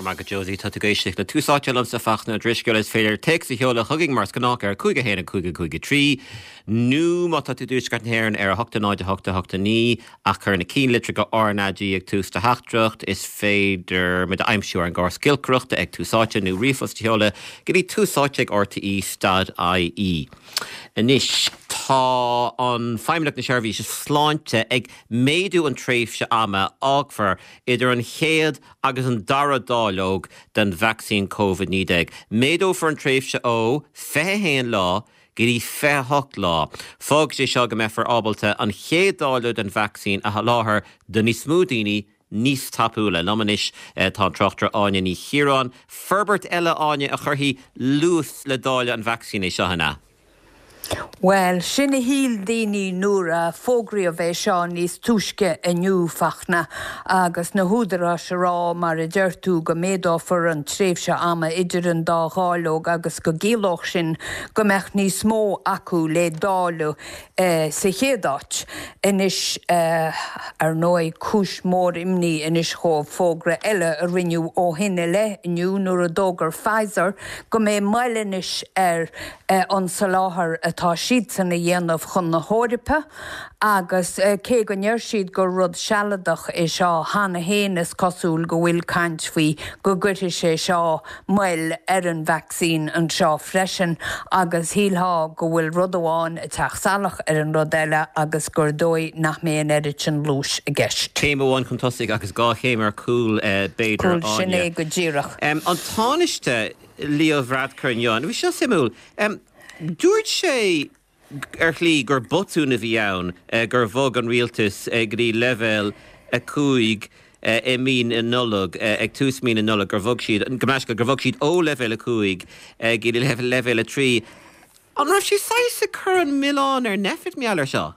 Margaret Josie Tatagaish na túsátelam sa fachna drisgil is féidir te sa heola chugging mars gannach ar chuige héna chuige trí nú má tá dús gan héan ar 8 ach chur na cí litre go ornadí ag tús de hachtrucht is féidir med aimimsú an gá skillcruchta ag túsáte nú rifos heola gí túsáte ag RTE stad IE. Inis tá an feimleach na seirbhí se sláinte ag méadú an tréimh se ama ágfar idir an chéad agus an dara dálóg den vaccine COVID-19. Méadú for an tréimh se ó féhéan lá gurí féhocht lá. Fág sé seo go mefar ábalta an chéad dálóg den vaccine a láthair den ní smúdaoine níos tapúla. Nomanis tá trochtar áine ní Chiarán. Ferbert eile áine a churthaí luas le dáile an vaccine seo hana. Well, sinna híl daoine nuair a fógraí a bheith seo níos túisce aniu fachna agus na húdara se rá mar a deirtú go méadófar an tréimh se ama idir an dá ghálóg agus go géalach sin go meach níos mó acu le dálu sa chéadáit. Inis ar nói cúis mór imní inis chomh fógra eile a riniu ó hinne le aniu nuair a dógar Pfizer go mé mailenis ar an sa láthair atá siad sanna dhéanamh chun na hóiripa agus cé go neir siad go rud sealadach é seo hána héanas cosúil go bhfuil caint faoi go gcuirte sé seo mail ar an vaccín an seo freisin agus hílthá go bhfuil rud amháin a teachsalach ar an rud eile agus gur dói nach mé an éirit an lúis a gceist. Céim amháin chun tosaigh agus gá chéim ar cúil béidir áine. Cúil sinné go ddíireach. An táiste Leo Bhradcur John, bhí seo simú. Dúirt sé ar chlí gur botú na bhí ann gur bhog an rialtas grí level a cúig I mín in nullag ag tús mín in nullag gur bhog siad gur bhog siad ó level a cúig gí level a trí. An raibh sí saosa chur an milán ar nefit meallar seo?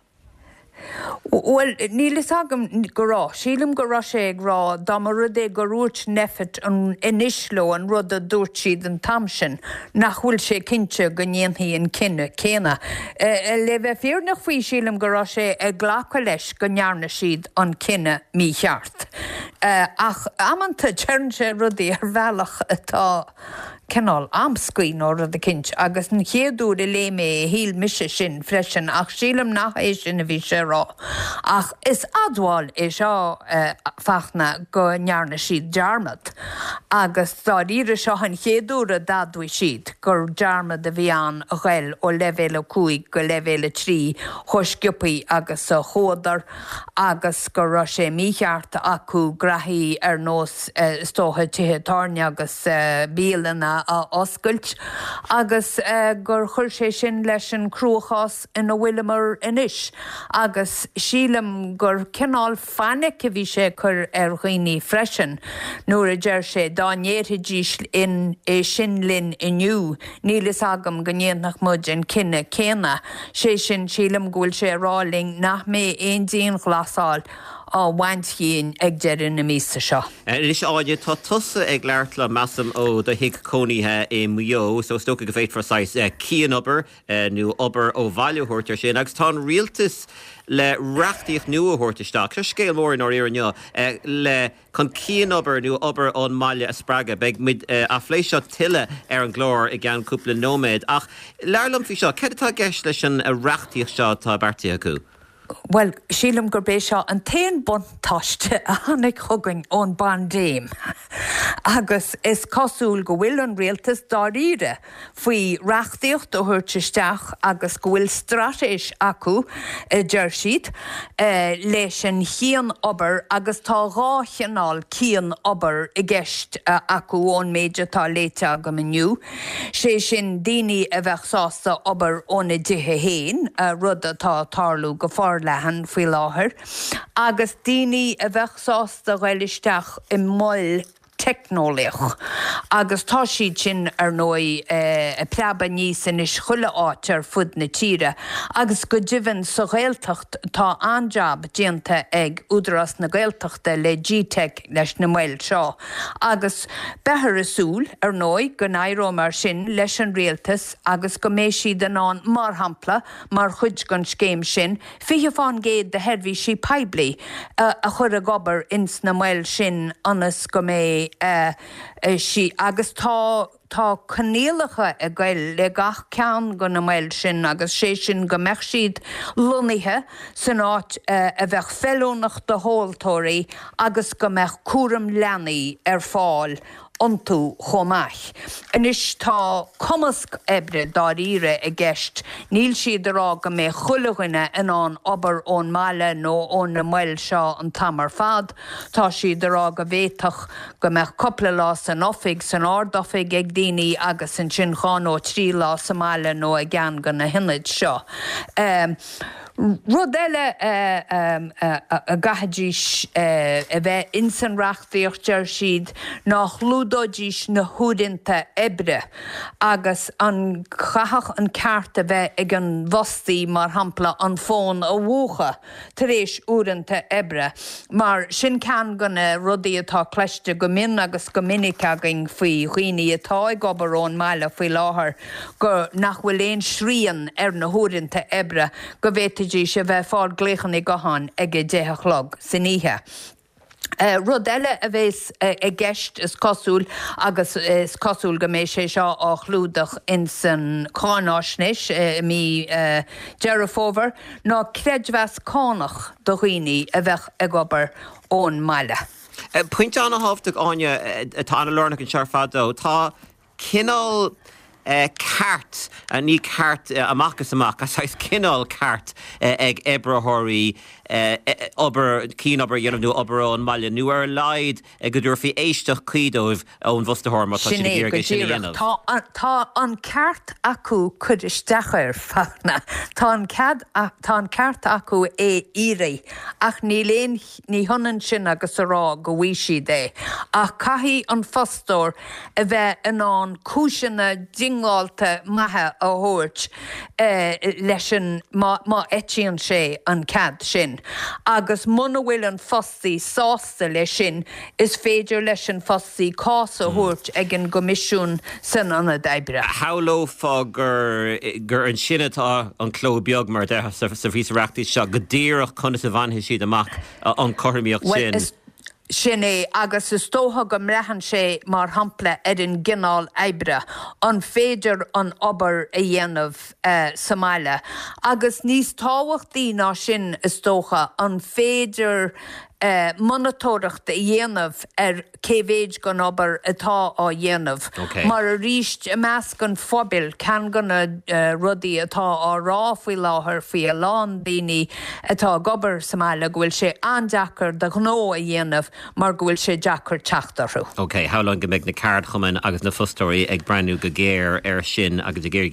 Well, nílas agam gorá, sílim gorá sé ag rá dá mar rud é go rúirt nefit an inisló an rud a dúirt siad an tamsin nach bhfuil sé cinse go ndéanthaí an cinne céna. Le bheith fíornach faoi sílim gorá sé ag ghlacha leis go ndearna siad an cinne mí cheart. Ach amanta tearn sé rudaí ar bhealach atá Kenál amscuin ó rud a cinse agus an chéadú de lé mé híl mise sin freisin ach sílam nach é sin a bhí sé rá. Ach is adháil é seo fachna go ndearna siad dearmad agus tá ríre seo an chéadú a dadhaí siad gur dearmad a bhí an a ghail ó level a 5 go level a 3 thuisciupaí agus a chódar agus gur ra sé mícheart acu grahí ar nós stótha tithe tarne agus bíalana a oscailt agus gur chuir sé sin leis an cruachás ina bhfuilimar inis agus sílam gur cinál fannic a bhí sé chur ar dhaoine freisin nuair a deir sé dánéirtidí in sin linn inniu nílas agam go ndéantach muid an cinne céna sé sin sílam gúil sé ráling nach mé aon díon ghlasáil á bhaintcín ag deireadh na mísa seo. Is áide tá tusa ag leirtla measam ó do hic cónithe I Mayo, so stocha go féit for sais cían obair nó obair ó bhailiúthirtar sin agus tá rialtas le reachtaíocht nua thuirtaisteach. Se scéal mór in áir neo le chun cían obair nó obair ón maiile a sppraga beag mid a phléisio tuile ar an glór I gceann cúpla nóméid ach leirlam fí seo cad atá gceist leis an reachtaíocht seo tá beartaí acu? Well, sílam gur bé seo an taon buntáiste a tháinig chugainn ón bandéim. Agus is cosúil go bhfuil an rialtas dá ríre faoi reachtaíocht ó thuirtaisteach agus go bhfuil stratéis acu deir siad leis an chéan obair agus tá dhá cheanál cían obair I gceist acu ón méide tá léite agam inniu. Sé sin daoine a bheith sásta obair óna dithe héin rud atá tarlú go far lehan faoi láthair agus daoine a bheith sásta ghailisteach I moll technoliach agus tá siad sin ar nói pleaba níos in is chuile áit ar fud na tíre agus go dibhann sa ghaeltacht tá anjab déanta ag údaras na ghaeltachta le GTech leis na mail seo agus bethar asúl ar nói go nairó mar sin leis an rialtas agus go mé siad an án mar hampla mar chuid gan scéim sin fiche fáin géad de herbhí sí peibli a chur a gobar ins na mail sin anas go mé si agus tá canéalacha a gail le gach cean go na mail sin agus sé sin go meach siad lunithe san áit a bheith fellúnach do hóltóirí agus go meach cuaram leanaí fáil ontú chomáich. Anis tá cumasc ebre dá ire a gceist, níl siad ará go mé chuilehine in an obair ón máile nó ón na mail seo an tamar fad, tá siad ará go bhéitach go meach coppla lá san ofig san ardofig ag daoine agus an sin cháin ó trí lá sa máile nó a gceann go na hinid seo. Rud eile a gahadís a bheith insanreachtaíocht siad nach lúdóidís na húdinta ebre agus an chachach an ceart a bheith ag an bhostaí mar hampla an fón a bhuacha tar éis údinta ebre. Mar sin ceann go na rudaí atá cleiste go min agus go minic agin faoi chuoine atá ag obair ón máile faoi láthair go nach bhfuil éon srían na húdinta ebre go bhéit se bheith fáil gléchan i gohan ag déthalog san ihe. Rud eile a bhés a gceist is cosúil agus is cosúil go mééis sé seo á chlúdach in san cánáisnis mí Jerafóver ná creidmheas cánach do chuoine a bheith ag obair ón máile. Puinte anna hábhtach áine atá na lornach an sear fadó, tá cinál ceart ní ceart amachchas as cinál ceart ag ebrathirí cín obair dhéanamh obair ón máile nuair leid go dúir fí éisteach cuidóibh ón bhostahorma tá sin ggéir sin dhéanamh. Tá an ceart acu chud isteach fachna. Tá an ceart acu ire ach ní léon ní honan sin agus ará go bhí siad é. Ach caithí an fostóir a bheith in an cúiseanna dingáilta maithe a thuirt leis an má eitiíonn sé an cad sin. Agus muna bhfuil an fostaí sásta lei sin is féidir leis an fostaí cás a thuirt ag an gomisisiún san anna d'oibre. Háló fá gur an sinnatá an cló beag mar de sa bhíreachtaí seo go dtíreach chuna sa bhainthe siad amach an choirmíocht sin. Sin é agus is tótha go mreathan sé mar hampla an gcinál oibre an féidir an obair a dhéanamh sa máile. Agus níos táhachtaí ná sin is tócha an féidir monatóireachta a dhéanamh céhhéid gan obair atá á dhéanamh. Mar a ríist meas gan fobil cean gona rudaí atá á rá faoi láthair faoi a lán daoine atá gobar sa máile go bhfuil sé andeachar de gnó a dhéanamh mar go bhfuil sé deachar teachtarú. Hálan go méid na card chumann agus na fustóirí ag breanú go géir sin agus géir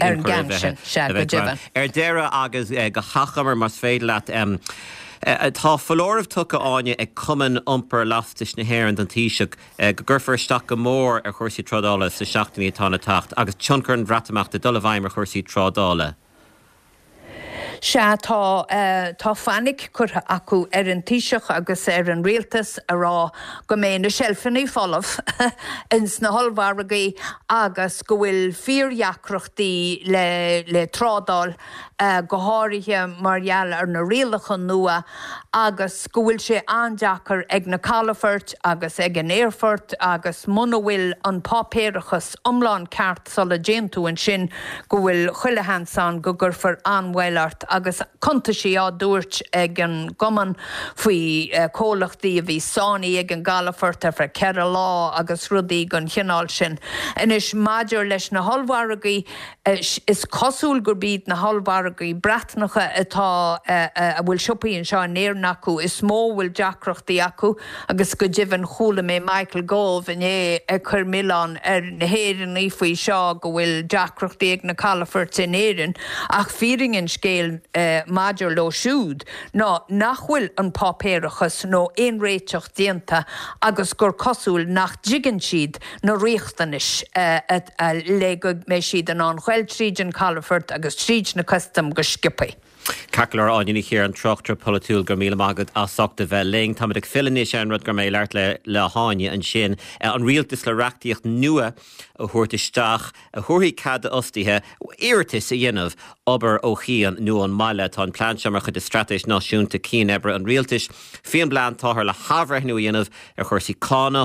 deire agus go chachamar mas féad leat tá fallóramh tucha áine ag cumann iompar lastais na hhéireann don taoiseach go gurfar isteach go mór ar chuirsaí trádála sa seachtaí atá na tacht agus tionchar an bhreatamach de dul bhaim ar chuirsaí trádála. Se tá fannig chutha acu an taoiseach agus an rialtas ará go mé na seilfannaí folamh ins na hollmhargaí agus go bhfuil fíorheacrochtaí le trádal go háirithe margheall ar na rialachan nua agus go bhfuil sé andeachar ag na Calafort agus ag an Éirfort agus muna bhfuil an pápéirechas omláin ceart sola déantú an sin go bhfuil chuilehan san go gurfar anmhailart agus conta sí á dúirt ag an goman faoi cólachtaí a bhí sánaí ag an Galafort ar ceir lá agus rudaí gan chinál sin. Inis maidir leis na hollmhargaí is cosúil gur bíd na hollmhargaí bratnacha atá a bhfuil siopaíonn seo néarna acu is mó bhfuil deacrochtaí acu agus go dibhann chúla mé Michael Gove in a chur Milan ar na héireannaí faoi seo go bhfuil deacrochtaí ag na Calafort in éireann ach fíringin scéal maidir lo siúd ná nachhfuil an pápéirechas nó éon réiteach déanta agus gur cosúil nach jigan siad na riachtanis le go mé siad an chhuiil tríd an Calafort agus tríd na custom go scipaí. Cacklar áine chéar an trochtar polúil gur míle agad a soachta bheith ling tá ag filanéis an rud gur mé leart le háine an sin an rialtas le reachtaíocht nua a thuirtaisteach a thuirthaí cad ostaithe iiritas a dhéanamh obair ó chian nó an máile tá an plánseamar chud stratéis náisiúnta cían ebre an rialtas fion blean táthir le habhreith nó dhéanamh ar chuirsaí cánach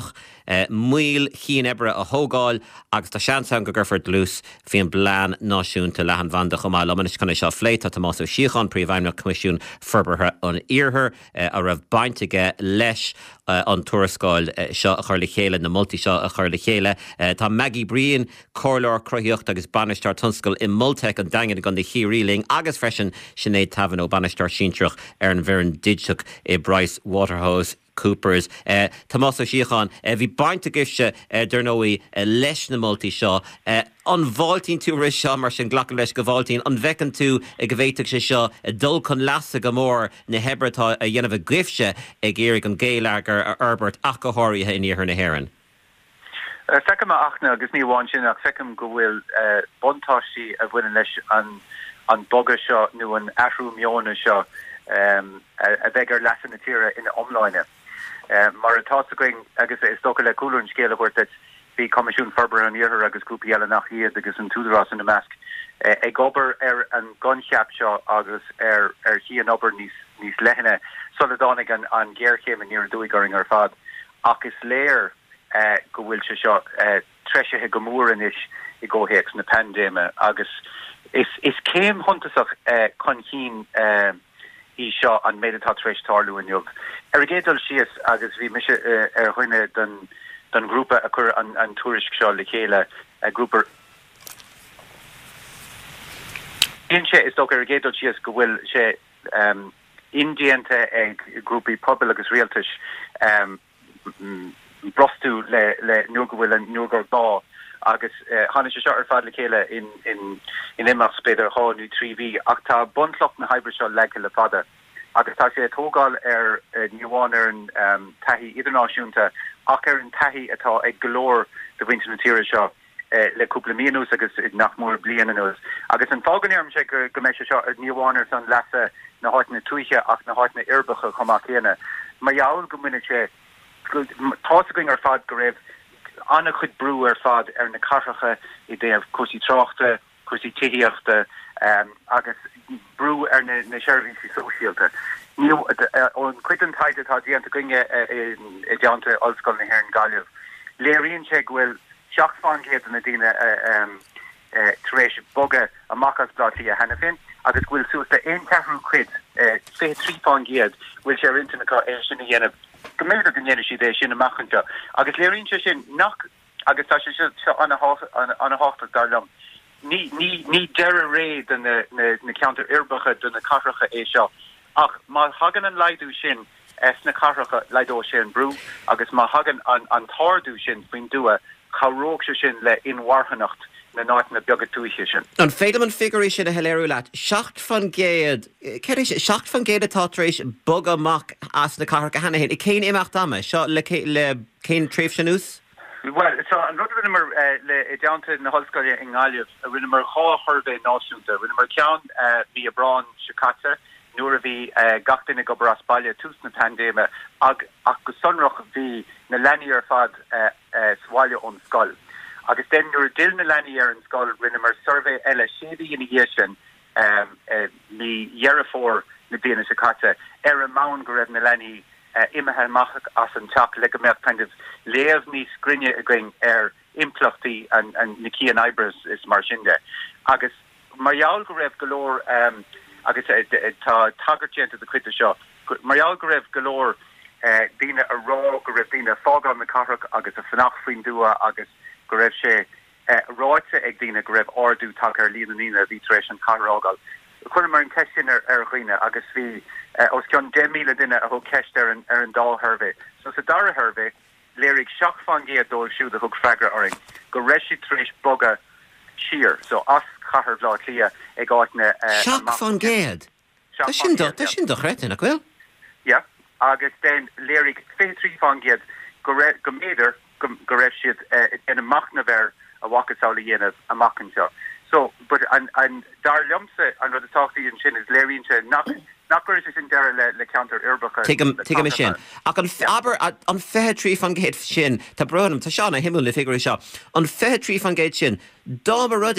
Muil Chian Ebre a Hógáil agus tá seansan go gurford lús fion blán náisiúnta lehan bhanda chumáil amanis chuna seo phléit tá Tomás Ó Síocháin príomhhaimne comisiún forbartha an iarthar a raibh baintige leis an tuarascáil seo a chuir le chéile na multi seo a chuir le chéile. Tá Maggie Brian cóirleir cruthaíocht agus banisteir tunscail i Multech an daingin gan de chiaríling agus freisin Sinead Tavan ó banisteir Síntrach ar an bheireann Dideach i Bryce Waterhouse Coopers. Tomás Ó Síocháin, bhí bainte gifse d'arnóí leis na multi seo. An bháiltín tú ris seo mar sin ghlacadh leis go bháiltín, an bhecinn tú ag go bhhéiteach sé seo dul chun leasa go mór na hebretá a dhéanamh gifse ag éirigh an géileagar a Herbert ach go háirithe in íothar na hÉireann. Fecum a achna agus ní bháin sin ach fecum go bhfuil buntáistí a bhfuin leis an boga seo nó an ahrú meóna seo a bhegar lesan na tíre ina omláine. Mar atásaing agus is sto le coolún scéile bhir dat bhí comisiún farbar an iarthar agus grúpa eile nach iad agus an túdarrás in na measc. Ag obair ar an gunseap seo agus ar hí an obair níos leithine solidánig an ggéirchéim an níor dúigaring ar fad. Ach is léir go bhfuil se seo treisithe go mór inis I ggóhéics na pandéime agus is céim huntasach chun chin I seo an méadtá treéis tarlú in jog. Ar a gédal sias agus bhí mise ar chuine den grúpa a chur an túrisk seo le chéile a grúpa. Inse is dó ar a gédal sias go bhfuil sé indianta ag grúpi pobl agus rialtas brostú le nuair go bhfuil an nuair dá agus hána se seo ar fad le chéile in imach spéidir háú 3V ach tá buntlach na haibbre seo le le fada agus tá sé tógáil ar níháin ar an taithí idirnáisiúnta ach ar an taithí atá ag golóir do bhainte na tíre seo le cúpla míonús agus nach mór bliananús agus an fáganarm sé go méid seo ar níháin ar san lesa na háitna tuiche ach na háitna irbacha chumach chéine ma jaall go minic sé tásaing ar fad go raibh anna chud brú ar fad ar na carracha I déobh cosí tráchta, cosí tííochta agus brú ar na seirbhísí sosiálta. Níl ón cuitan taide tá díanta gunge I deanta ollscoil na hÉireann Gaillimh. Léiríonn sé bhfuil seachfáingéad na dtíine taréis boga amachchas blátí a hena fin agus bhfuil suasta aon ceathrú cuid fé trífáingéad bhfuil sé rintanachá sinna dhéanamh goméad an dhéana si sin amachchanta agus léiríonn sé sin nach agus tá sé anna háta darlam ní deire ré den na counter irbacha den na carracha seo ach má hagan an leidú sin na carracha leidó sin brú agus má hagan an tardú sin faoin dua charóg se sin le inharthanacht na náit na beagad túise sin. An féidir an figurí sin a heléirú leat, seacht fan géad atá éis bog amach as na carcha hena héad. I céin imeach dama, seo le céin tréimh sin ús? Well, so an rud rinnemer le deanta na hallscoile in Gaillimh a rinnemer há thurvé náisiúnta, rinnemer ceann bhí a brán sicata, nuair a bhí gachtainna go bras baile tús na pandéime ach go sonrach bhí na leanaí ar fad sbhaile ón scoil. Agus den nuair dil na leanaí ar an scoil rinnemer survé eile sédaí ina dhé sin ní dhearafór na déana sicata ar a mán go raibh na leanaí imethe mach as an teach le go méid kind of léamh níos grinne a going ar implachtaí an Nicky an Ibris is mar sinnde. Agus marall go raibh golóir agus tá tagartjenta a cuite seo. Marall go raibh golóir díine a rá go raibh díine fágán na carach agus a fannach faoin dua agus go raibh sé ráite ag díine go raibh ardú take ar líanaína a bhí éis an carrágáil. Chn mar an ceisisin ar chuoine agus bhí os ceann 10,000 duine a thug ceist ar an dá Hervé. So sa dara Hervé, léirigh seachfangéad dul siúd a thug freagra oring. Go reisi tríis boga siar, so as chahar blá clia ag áitna seachfangéad? Tá sin do chrétain a bhfuil? Ja, agus den léirigh fé trífangéad go méidir go raibh siad in amachna bhar a bhacasála dhéanamh amachchan seo. So, but an dar lumse an rud atáchtaí an sin is léiríonse nach sin deire le counter irbacha. Tuige me sin. Ach an fé trífangéad sin tá brenam tá seánna himú le figurí seo. An fé trífangéad sin dá a rudé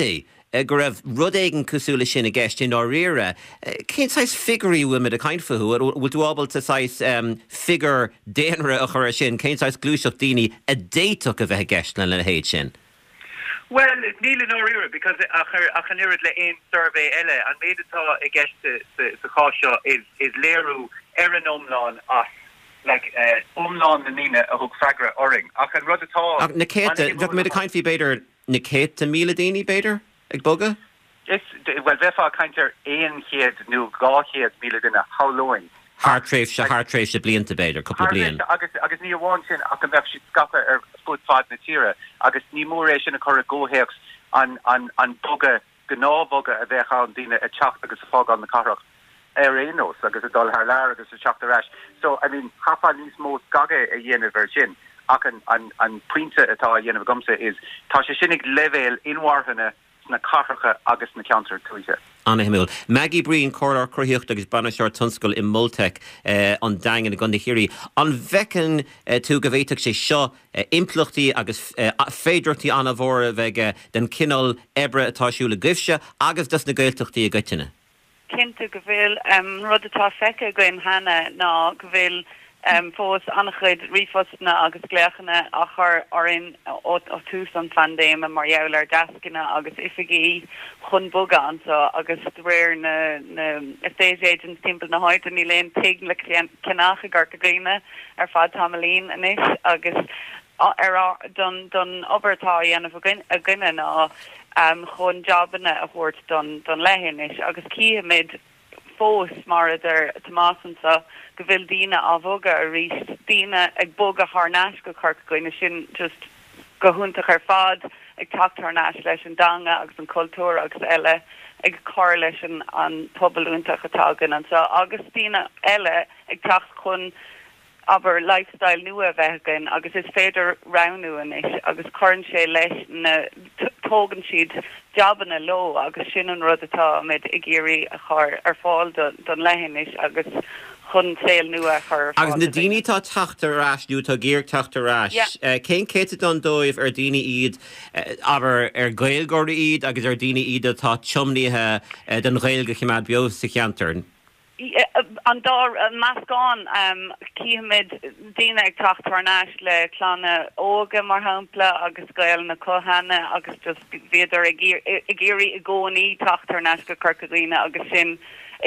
go raibh rud éigen cosúla sin a gceist in áíire. Cén sais figurí bhfuil me a caiinfaú, bhfuil tú ábal tá sais figur déanra a chur sin, cén sais glúiseach daoine a déiteach a bheith gceist le héad sin. Well, Neil and O'Reilly, because I can hear it in survey Ella, and made it I guess the caution is Leru Erin Umlan us like Umlan the Nina a hook fagra oring. I can run it all. Niketa, look, made a kind of better Niketa Miladini better, Igboga? Yes, well, therefore, kind of Ian here, new gaw here, Miladina, how lowing. Hartrave should be into better, couple of blian. Agus ní wantin a kan bech skapa foot fad natira. Agus ní moration a cor go hex an boga gná boga a bhecha an dina a chacht agus a fog on the carach. Erenos agus a dul har lar agus a chacht a rash. So I mean hafa nís mó gaga a yen a virgin. Akan an pointe atá yen of gumsa is tá se sinnig level inwarhana na carcha agus na counter tuise. Anna Himil. Maggie Breen Corlar Crohiocht agus Banashar Tunskul in Multek on Dang and Gundahiri. On Vecken to Gavetak sé seo impluchti agus féidirti anna vora vega den Kinnel Ebra Tashula Gifsha agus das na gailtuchti a gutine. Kintu Gavil Rodatá Feka Gwen Hanna na Gavil fós annachid rifostna agus gléachna achar orin o tús an fandéim a marjoular daskina agus ifigi chun bogan so agus réir na estate agents timpel na hoit ni len tig le kenacha gartagina fad tamalin anis agus don obertá an a gunna na chun jobna a hort don lehinis agus ki mid fós mar der Tomasan sa gavil dina avoga a ris dina ag boga harnash go kark goine sin just gohunta ar fad ag tacht harnash leis an danga agus an kultúr agus elle ag car leis an pobelúnta chatagan an so agus dina elle ag tacht chun aber lifestyle nua vegan agus is féidir raunu an is agus corn sé leis na tógan siad joban a lo agus sin an rudatá mid igéri a char ar fáil don lehinis agus chun saoil nua chur agus na daoine tá tachtarrás nú tá géir tachtarrás cén céite don dóibh ar daoine iad aber ar gailgóir iad agus ar daoine iad atá tiomníthe den gailge chiimad beo sa cheantarn. An dar mascán cíhamid dína ag tacht tarnáis le chlána óga mar hampla agus gail na cohanna agus just viidir i géirí i gcónaí tacht tarnáis go carcadína agus sin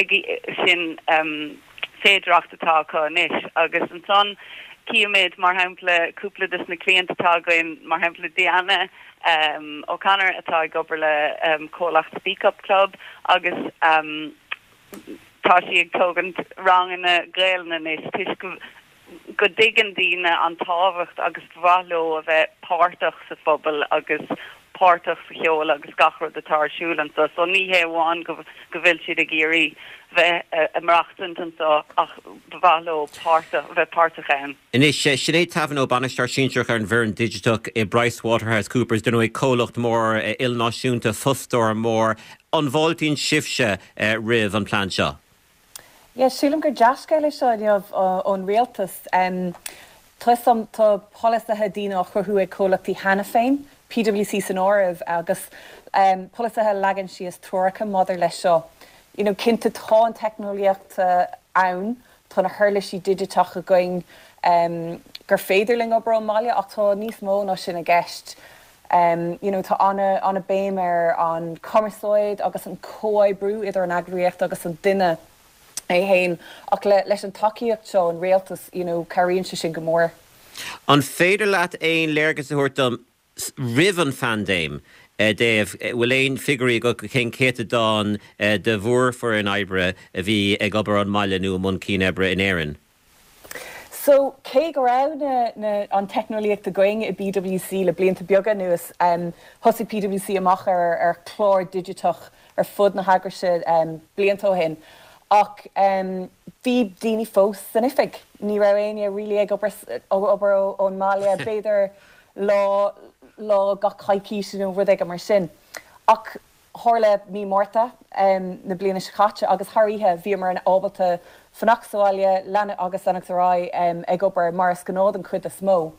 féidirachtatá có níis agus an son cíhamid mar hampla cúpla dus na clientatá goin mar hampla Diana O'Connor atá gobar le cólacht Speak Up Club agus tá sí ag tógan rang in na gailna is tuis go digan dína an táhacht agus bhalo a bheith pártach sa phobal agus pártach sa cheol agus gachrod a tarsúlan so ní héháin go bhfuil siad a géirí bheith amreachtant an so ach bhalo bheith pártach ann. Inis sinné tahan ó banistar síseach ar an bheirin digitach i Bryce Waterhouse Coopers den ag cólacht mór ilnáisiúnta fustóir mór an bháltaín sibse rih an plán seo. Yes, sílim gur deascaile seoineamh ón réaltas tuisam tá polisathe dína churthú ag cólachtaí hena féin, PwC san áibh agus polisathe legan si is tuacha madidir leis seo. Cinnte tá an technoliaachta ann tá na thuirla sí digitach a going gur féidirling obair an máile ach tá níos mó ná sin a gceist. Tá anna béim ar an commerceoid agus an cóibrú idir an agriíocht agus an duine hain ach leis an takeíocht seo an réaltas caríonn se sin go mór. An féidir leat éon léirgus a thuirtam rivan fandéim Dave bhfuil éon figurí go cén céta dáin de bhór for an oibre a bhí ag obair an maile nó mun cí ebre in éireann. So cé go raibh an technoliacht a going i BWC le blianta beaga nuas thosaigh PwC amach ar chlár digitach ar fud na hagarte bliantó hin. Ach bhí daoine fós san ifig ní ra aine rilí ag obair ón máile beidir lá ga caiicí sin ó bhd ag mar sin. Ach tharla mí mórta na bliana chatte agus thairíthe bhí mar an ábalta fannachsáile lena agus annachtarrá ag obair maras gnód an chud a smó.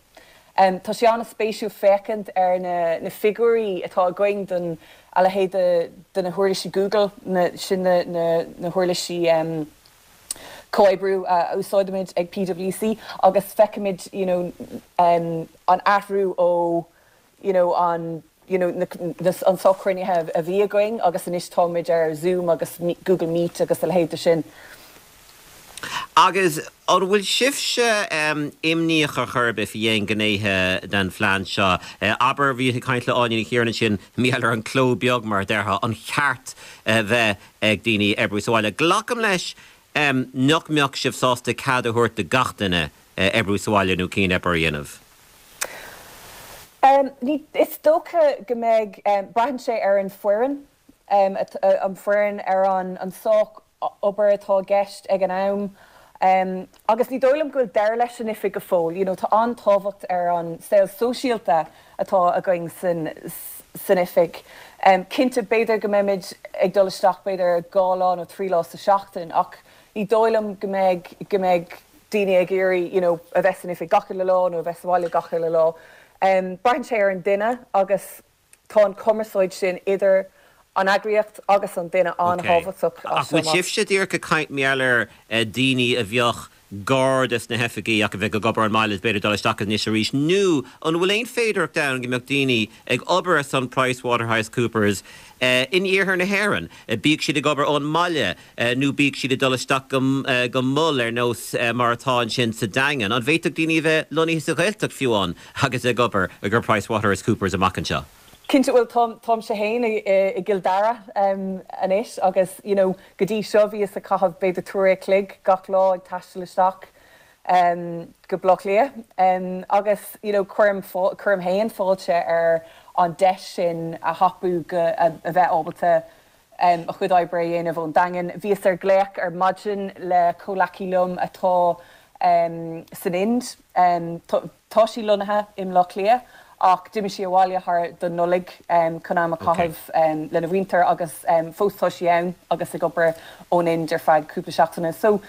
Tá sé anna spéisiú fécant na figurí atá going den a hé den na thuirlaí Google sin na thuirlaí coibrú úsáidimiid ag PwC agus fecimid an athrú ó an an socrnithe a bhí going agus an istáid ar Zoom agus Google Meet agus a héide sin. Agus ar bhfuil sibse imníoch a churbe fi dhéon gnéthe den phlean seo. Aber bhí caiint le áine chéarna sin míallar an cló beag mar d'artha an cheart bheith ag daoine ebrúsáile. Glacham leis nach meach sibh sásta cad a thuirt de gatainine ebrúsáile nó cín ebar dhéanamh. Is dócha go méid braithn sé ar an foireann an foireann ar an soch obair atá gceist ag an am. Agus ní dólam goil deir leis sin ifig go fóil, tá antáhacht ar an saoil sosiálta atá a going san ifig. Cinnte beidir go méid ag dolisteach beidir gáán ó 3 lá sa seachtain ach ní dólam go méid daine ag éirí a bheits san ifig gacha le lá nó a bheits bháile gacha le lá. Braithn sé ar an duine agus tá an commerceáid sin idir an agriocht agus an duine anhabhaach. Bhfuil sibse dtír go caiint meallar daoine a bheoch gardas na hefigaí ach a bheith go gobar an maiile beidir dolisteach níos a rís nó an bhfuil éon féidirach da go meach daoine ag obair san PricewaterhouseCoopers in íorthar na hÉireann. Bíag siad a gobar ón maiile nó bíag siad a dolisteach go mull ar nós mar atá sin sa daingan. An bhéiteach daoine bheith lonnaí sa ghailteach fiúán agus ag gobar a gur PricewaterhouseCoopers amach anseo. Cinnte bhfuil Tom sé héin i gildara anis agus go dtí seo bhí is a caithfh beidir túra clig gach lá ag taiste leisteach go bloch lia. Agus chuirm héin fáilte ar an deis sin a hapú a bheith ábalta a chud oibre dhéanamh ón daingan. Bhíos ar gléach ar maidin le cólacílumm atá san ind. Tá sí lonathe im loch lia. Ach duimi sí bháile th don nolig chun am a caithfh lena bhhaintear agus fóstá sí ann agus ag obair ón ind ar feid cúpla seachtainna. So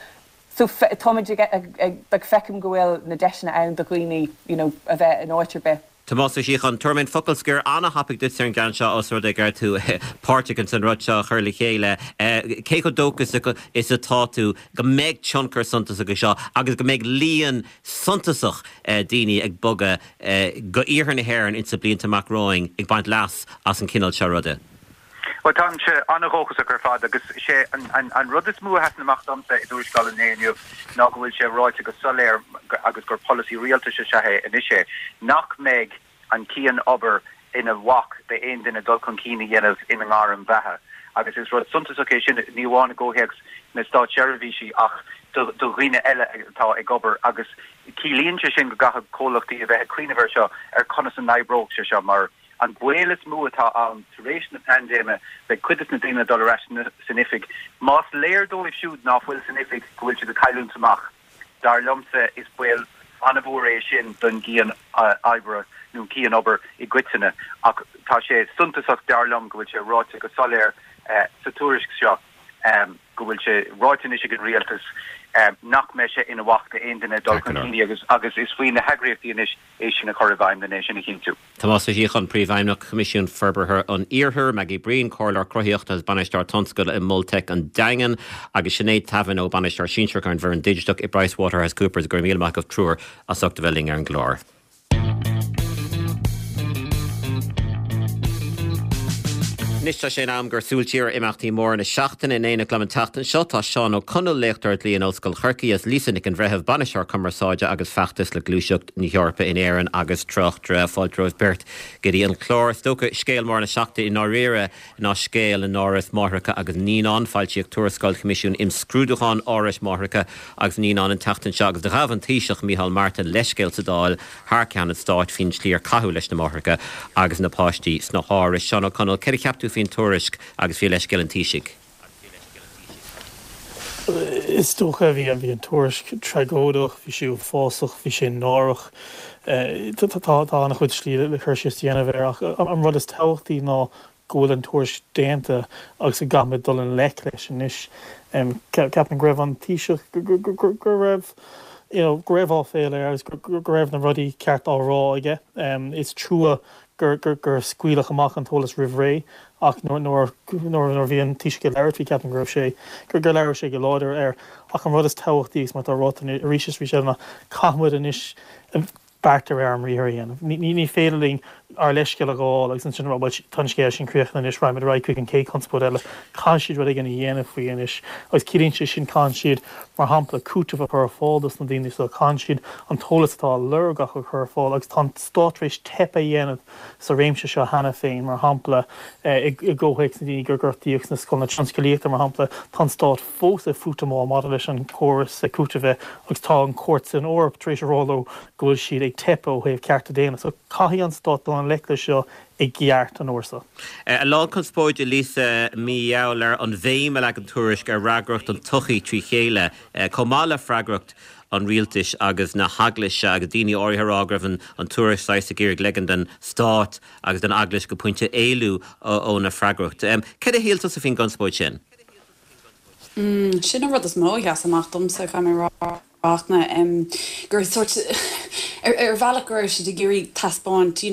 táid ag fecim go bhfuil na deisina ann do dhaoine a bheith an áitir be. Tomás síich an tuirminn focailsgur anna hapig dit ar an gan seo os rud ag gar tú páirrtaigh san rud seo chuirla chéile. Cé go dógus is atá tú go méid tionchar suntas agus seo agus go méid líon suntasach daoine ag boga go íorthar na hÉireann in sa blianta macróing ag baint leas as an cinál seo ruda. Well tá se anachógus a gur fad agus sé an rud is mú heas naach domsa i dúris gal néniuh ná bhfuil sé ráid agus soléir agus gur policy realta se sethe inise nach méid an cían obair ina bhac de aon duine dul chun cíine dhéanamh ina ngár an bhethe agus is rud suntasach sin níháinna ggóhéags na stá Chervíisi ach do riine eile tá ag obair agus cílíonse sin go gatha cólachtaí a bheith cuiinehar seo ar conas an naibróg se seo mar an buelas muatá an tuéis na pandéime be cuidas na daine dul sinifig. Más léir dóibh siúd náfuil sinifig gohfuil si de caiún samach. Dar lomsa is buil anabhóréis sin don gían ibre nó cían obair i gcuiteine ach tá sé suntasach darlum gohfuil sé ráite go soléir sa túrisc seo gohfuil sé ráitin is go rialtas nach me se ina wachta aondaine dul chuní agus is faoin na heagréochtaí inis é sin na choirhhaim na sin na chinú. Tomás síich an príomhhaimnach comisiún ferberthair an iarthar Maggie Breen choirlar cruthaíocht as banistar tonscoil i Multech an daingan agus sinnéad tahann ó banistar sínsreach an bhar an digisteach i PricewaterhouseCoopers gur míleach of trúr a suchta bheling ar an glór. Nista sé am gur súltíir imachtaí mór na seachtain in éana le an tatan seo tá seán ó conal léchtart líon óscail churcaí as lísannic an bhreitheh banisar cumarsáide agus feachtas le glúiseacht ní Eorpa in éireann agus trocht dre fáiltróh beirt gurí an chlór stocha scéal mór na seachta in áréire ná scéal in áras Máthracha agus níán fáiltíoh tuarascáil comisiún im scrúdúcháin áras Máthracha agus níán an tatan seo agus de raibh an tíiseach Mícheál Martin leiscéal sa dáil thar ceann stáit fin slíor cathú leis na Máthracha agus na páistí sna háras seán ó conal ceir ceaptú fin tuairisc agus fi leis an tíisiigh. Is tócha bhí an tuairisc tregódach, bhí siú fásach, bhí sé nárach. Tá anna chud slí le chuir dhéanamh an rud is tochtaí ná ggóil an tuairisc déanta agus a gamid dul an lech leis inis. Ceap an greibh an tíiseach gur raibh Greibh féile agus greibh na rudí ceart á rá aige. Is trua gur scuilech amach an tolas rihré ach nóir bhíon tuisce leir hí ceapan greibh sé gur leir sé go láidir ach an rud is táhachttaíos mar ráta ríis rí sé na camuid inis bartar am riíon. Ní féling ar leisce le gáil agus an sin robbal tancé sin cruochna is raimid ra chuig an cé conspót eile cá siad rud gan dhéanamh faois agus cíonn sin cá siad mar hampla cútah a chur fádas na daoine so cá siad an tolatá lurgach a chur fáil agus tá stáitrééis tepa dhéanamh sa réimse seo hena féin mar hampla i ggóhéic na daoine gurtííoch na scoilna transcaléta mar hampla tá stát fós a futamá mar leis an choras a cútah agus tá an cuat san orb trééis róló goil siad ag tepa ó héobh cearta déana so caihí an stát an leicla seo ag gheart an orsa. A lá conspóide lísa míheabhlar an bhéime le an tuairis gur ragracht an tuchaí trí chéile comála freagracht an rialtais agus na haglaise agus daoine áitherágrah an tuairis sa géir legan den stát agus den aglas go puinte éilú ó na freagracht. Cad a héalta sa fin conspóid sin? Sin rud is móheas amachtom sa cha mé ráachna gur sort bhealachgur si de géirí taspáint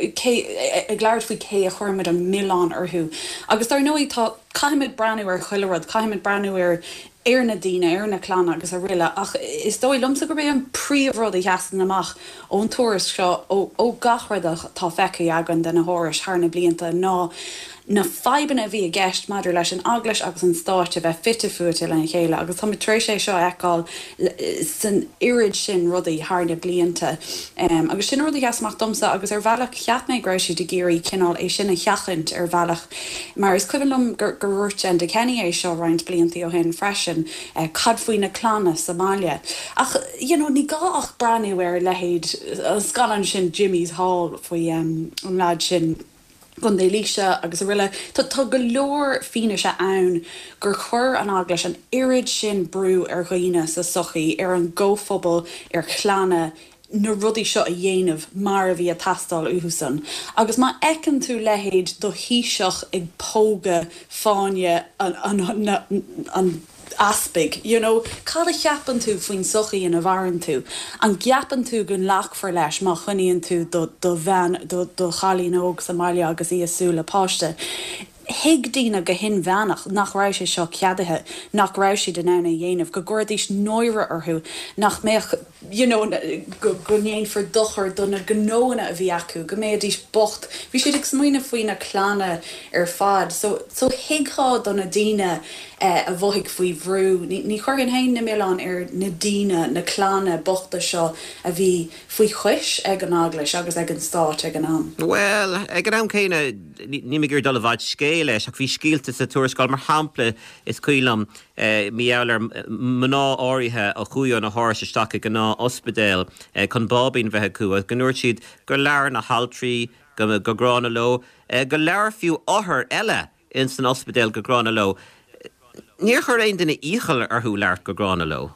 ag leir faoi cé a chuirmid an milán orthú. Agus tar nóí tá caiimiid breanú ar chuilerad, caiimiid breanú ar na daine ar na clána agus a riile ach is dói lumsa gur bé an príomhrud i heasan amach ón tuairis seo ó gachradach tá feice agan den na hóris thna blianta na feibanna bhí a gceist maidir leis an aglas agus an stáit a bheith fitte fuúte le chéile agus tá trééis sé seo eáil san irid sin rudaí thna blianta agus sin rudaí heasach domsa agus ar bhealach cheatna groisiú de géirí cinál é sinna cheachint ar bhealach mar is cuilumm gurúirt an de Kenny é seo roiint bliantaí ó hen freisin cad faoin na clána Somália ach ní gách breanú ar lehéid an scalan sin Jimmy's Hall faoi an láid sin gon dé líise agus a riile tá go leor fine se ann gur chur an aglas an irid sin brú ar chuoine sa sochaí ar an ggóphobal ar chlána na rudí seo a dhéanamh mar a bhí a tastal uhusan. Agus má ecinn tú lehéid do híiseach ag póga fáine an aspig, cad a cheapan tú faoin sochaí in a bharan tú. An ceapan tú gon lachfar leis má chuíonn tú do chalín óg Somália agus í asúla páiste. Hiig dína go hin bhenach nach raibh sé seo ceadathe nach raibh si den anna dhéanamh go gcuirdís nóire orthú nach méach go néon for dochar donna gnóna a bhí acu go méad dís bocht bhí siad ag smuoine faoine chlána ar fad so hiigá donna daine a bmhaigh faoi bhrú ní chuirgan hain na Milán ar na daine na chlána bochta seo a bhí faoi chuis ag an aglas agus ag an stát ag an am. Well, ag an am céine ní gur dul bhaid scéile ach bhí scíalta sa tuairiscáil mar hampla is cuilam míheabhlar mná áirithe a chuú na háir isteach go ná ospidéal chun Bobbín bheitthe cua gnúir siad gur lear na haltrií go grána lo go lear fiú áthair eile in san ospidéal go grána lo. Níor chuir aon duine íchail arthú leart go grána lo.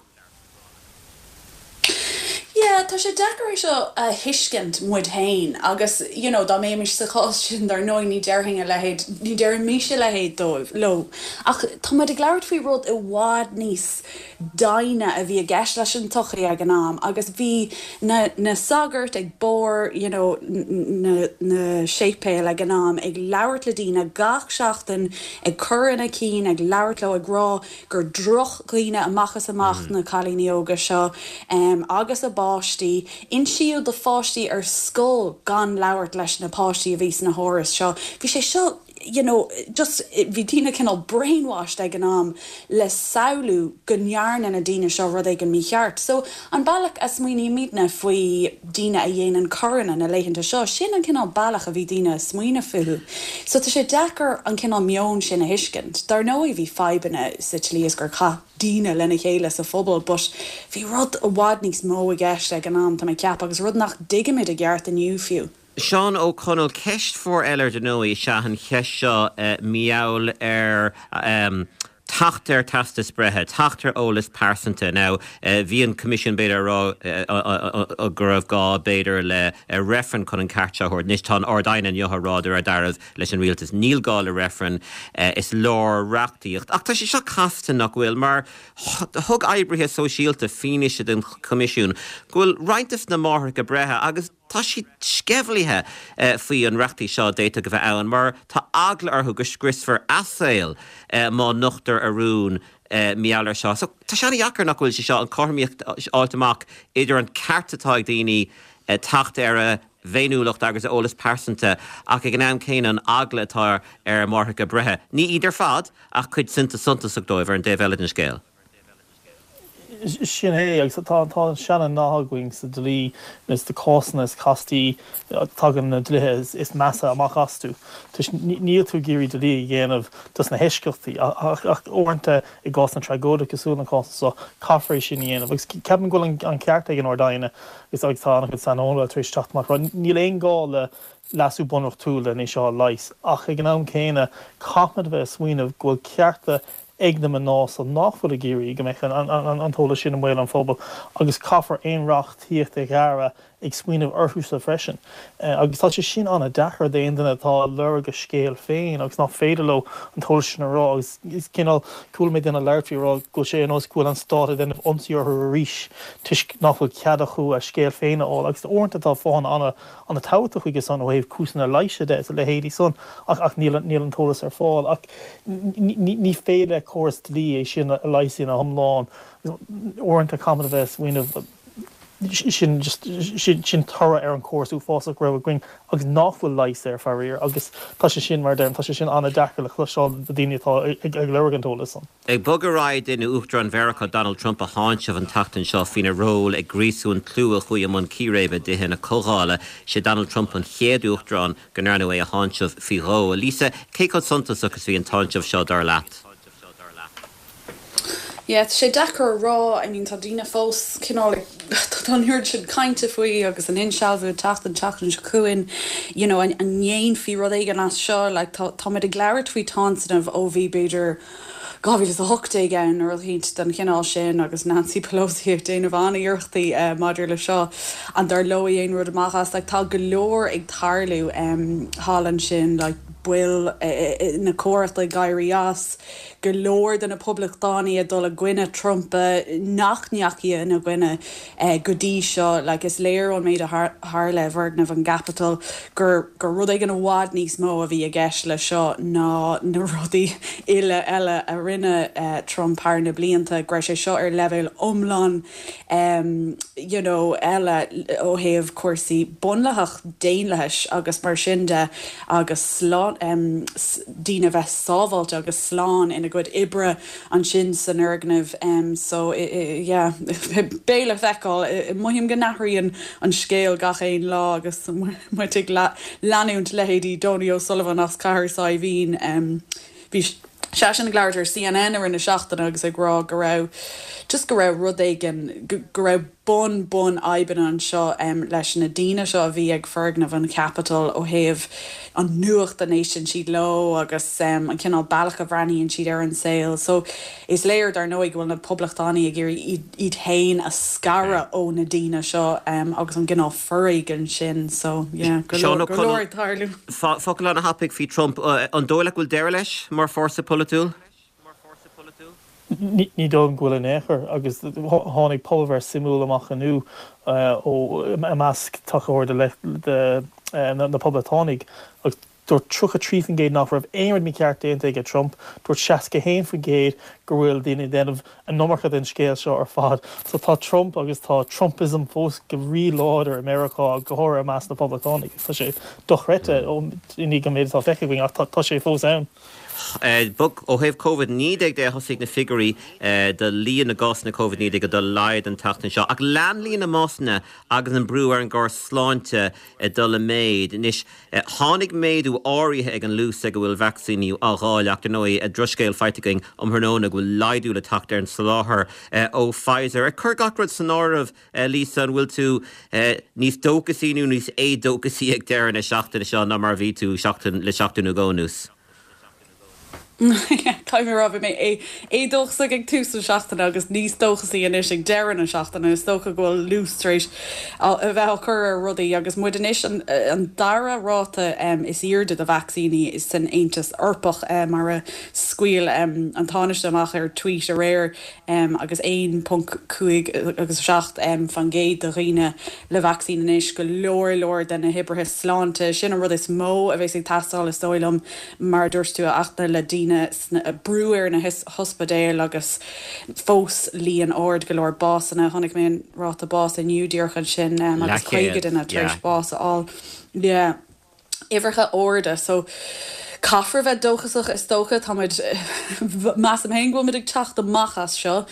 Tá sé decorir seo a hiiscint muid hain agus dá méimiis sa chás sin ar nó ní deirhinge lehéid ní deir míise lehéid dóibh lo ach tá ag leir faoi rud i bhád níos daine a bhí a gceist leis an tochaí ag an am agus bhí na sagart ag bór na sépéil ag an am ag leirt le dína gach seachtain ag churan a cín ag leirt le ag rá gur droch líine amachchas amach na chalíní óga seo agus a báistí in siúd de fáistí ar scóil gan leirt leis na páistí a bhís na hóras seo. Bhí sé seo just bhí dína cinál brainwashed ag an am le saoú gonnearn na dína seo rud ag an mícheart. So an bailach as smuoine mína faoi dína a dhéanaan choranna na leihananta seo, sin an cinál bailach a bhí dína smuoine fuú. So tá sé dechar an cinál meon sin a hiiscint. Dar nó bhí feibanna sitlíos gur cha dína lena chéile sa phobal, but bhí rud a bhád níos mó a gceist ag an am tá ceap agus rud nach digamid a gceart a nniu fiú. Sean O'Connell ceist for Eller de Noe seahan cheist seo míall ar Tachter tastas brethe, tachter ólas persanta now, bhíon commission beidir a gurh gá beidir le referen chun an carte hord, níos tá ordain an joha rád ar darad leis an rialtas níl gá le referen is lór reachtaíocht. Ach tá sé seo castan nach bhfuil mar thug eibrithe sosiálta fineise den comisiún, ghfuil reintas na máthair go brethe agus tá si sceflaithe faoi an reachtaí seo déta go bheith ann, mar tá agla arthú go scrisfar asail má nuachtar arún meallar seo. So tá seanna dhachar nach bhfuil seo an cormíocht áitamach idir an ceartatáid daoine tacht ar féinúlacht agus ólas persanta ach ag an am céine an agla atá ar máthair go brethe. Ní idir fad ach chuid sunta suntasach dóibh ar an déhheile den scéal. Sin agus tá seanna náhaing sa dlí is de cósanna is castí tugan na dlithe is measa amach asú. Tus níl tú géirí dlí dhéanamh dus na heisciltaí ach óanta i gás na tregóda cosú na cósa so caffrééis sin dhéanamh. Agus ceapan ghfuil an cearta an ordaine is agus tána go sanóla tríéis teachach níl éon gá le lasú bunach túla ní seo leis ach ag an am céine capmad bheith smaoinemh ghfuil cearta Egnam an nás an nachfuil a géirí go meich an tóla sin an bhil an fóbal agus caafar éonracht tíocht ag gara ag smaoinemh orthús a freisin. Agus tá sé sin anna dechar d'aontainna tá lura go scéal féin agus ná féidir le an tóla sin ará agus is cinál cúil mé duna leirtaí rá go sé an oscúil an stáda denmh omsaíor a ríis tuis nachfuil ceada chu a scéal féine á agus orintanta tá fáin anna táta chuige san ó héobh cúsanna leiise de le héadí son ach níl an tólas ar fáil ach ní féile chóras lí é sin a leisín a thomláin orintanta camada bheith smaoinemh sin tora ar an cuasú fása raibh going agus nachfuil leis ar faríir agus tá sé sin mar tá sé sin anna dechar le chluisáil do dainetá ag legantóla san. Ag bogaráid in Uachtar an Bhearcha Donald Trump a háinseamh an tachtain seo fina ról ag grísún clúa chuí am an círébe dithe na cógála sé Donald Trump an chéad Uachtarán go ndearnú é a háinseamh fihó. Lísa, cé chud suntas agus bhí an táinseamh seo dar leat? Yeah, sé dechar rá, I mean, tá dína fós cinál an hirir sin cainte faoi agus an insealbhú tatan se cuain, you know, an gnéon fí rud éige as seo, like tá mid a gglair faoi tásanmh ó bhí beidir gáhílas a hochta gan ar híd den cinál sin agus Nancy Pelosi ag déanamh anna iirchtaí maidir le seo an dar lo aon rud amachchas, like tá go leor ag tarlú hálan sin, like buil na cóirt le gaiirí as go leor den na public dáí a dul a gcuine Trumpa nachneachí na gcuine godí seo, like is léir an méid a Harle bhardnamh an Capitol gur rud ag an bhád níos mó a bhí a gceis le seo ná na rudaí ile eile a rinne Trump thar na blianta gur sé seo ar level omlan you know, eile ó héamh cuasaí bunlathach déanlathis agus mar sinnde agus slán dína bheith sábhailte agus slán ina good ibre an sin san urgnamh so yeah béle feicáil muhim go nachraíonn an scéal gach éon lá agus muitigh leanúnt lehéadí Donny O'Sullivan as cahar sa bhín bhí se sin gglairtar CNN ar ina seachtainna agus ag rá go raibh just go raibh rud éigen go raibh bun aiban an seo leis na dína seo a bhí ag fergnamh an Capitol ó héamh an nuacht a nation siad lo agus an cinál bailach a bhreaníonn siad ar an saoil. So is léir dar nóig bhfuil na publichtánaí ag iad hain a scara ó na dína seo agus an gcinál furaigh an sin. So yeah, go leir tarlú. Focail an a hapig fí Trump an dóla bhfuil deir leis mar fórsa politúil? Ní dom ghfuil an éair agus tháinig pulver simú amach anú ó measc tachair na poblatánig agus dúir trucha trífan géad nach raibh éonrad mí ceart déanta ag Trump, dúir 60 fan géad gur bhfuil daine déanamh an nómarcha den scéal seo ar fad. So tá Trump agus tá Trumpism fós go ríláidir America go háir a meas na poblatánig. Tá sé dochrete ó iní go méid tá feiceing ach tá sé fós ann. Bug ó héobh COVID níag de thosaigh na figurí de líon na gas na COVID níag go do leid an tachtain seo. Ach lean líon na másna agus an brú ar an gár sláinte do le méid. Nis tháinig méadú áirithe ag an lúsa go bhfuil vaccíniú á gháil ach nóí a druscéil feitigeing thróna go bhfuil leidú le tacht ar an saláthair ó Pfizer. Cur gacrad san ámh Lísa an bhfuil tú níos dóchasíú níos édóchasí ag deir na seachtainna seo ná mar bhí tú le seachtainú gcónús. Caiimime rah mé é dóchsa ag túsa seachtainna agus níos dóchasí in is ag deanna seachtainna is dócha ghfuil lústrééis a bheith chur rudaí agus muidir an dara ráta is irde a vaccíní is san Aontas orpach mar a scuil an táneiste amach ar tweet a réir agus 1.5 agus 7 fan géad a riine le vaccín is go leor den na hibrethe sláinte sin rud is mó a bheits ag tastáil is dóilm mar dúirstú achta le díine breúir na hospedéil agus fós líon ord go leir básanna tháinig mé ráta bás a nniudíorchan sin agus chuigad in a trééis bás á ivercha orda so Caafar bheith dóchasach is tócha táid meas am hengil mit ag teach amachchas seo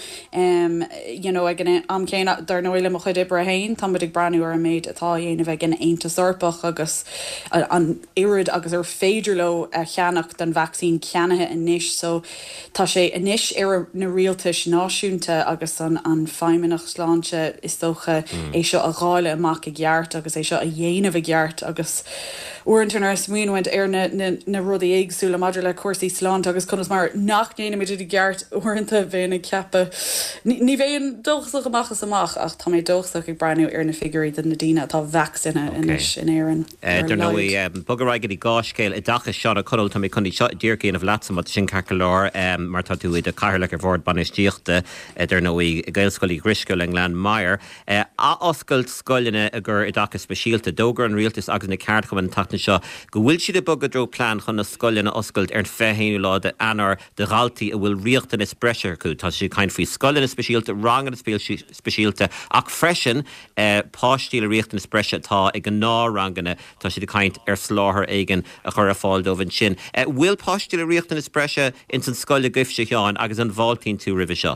ag am céine dar nóile mo chud ibre hain tá ag breú ar a méid atá dhéana bheith gin Aontas orpach agus an irid agus ar féidirló a cheannach den vaccín ceanathe inis so tá sé inis ar na rialtas náisiúnta agus an feimimeach sláinte is tócha é seo a gáile amach a gheart agus é seo a dhéanamh a gheart agus uintenar smíhaint ar na rud éagsúla maidir le cuasaí sláinte agus chunas mar nachnéana mé idir gceart uanta bhéna cepa. Ní bhéon dóchasach amachchas amach ach tá mé dóchasach ag breú ar na figurí den na díine atá vaccine inis in éan. Der nó bogarráigad í gáiscéil i dacha seo a choil tá mé chuní ddíircéann a bhlatsa mat sin cecha lár mar tá tú a cairla ar bhór banistíochta der nó í gailscoilí griscoil an Glan Maier. A oscailt scoilne a gur i dacha speisialta dógur an rialtas agus na ceart chum an tana seo go bhfuil siad a bogadró plán chun na scoilna oscailt ar féhéanú lá de anar de galtaí a bhfuil riochtain is breisiir chu tá si caiin faoi scoilna speisialta rangan speisialta ach freisin páistíle riochtain is breise tá ag an ná ranganna tá si de caiint ar sláthair aigen a chur a fáil dómhan sin. Bhfuil páistíle riochtain is breise in san scoile gcuifse teáin agus an bháltaín tú ribh seo.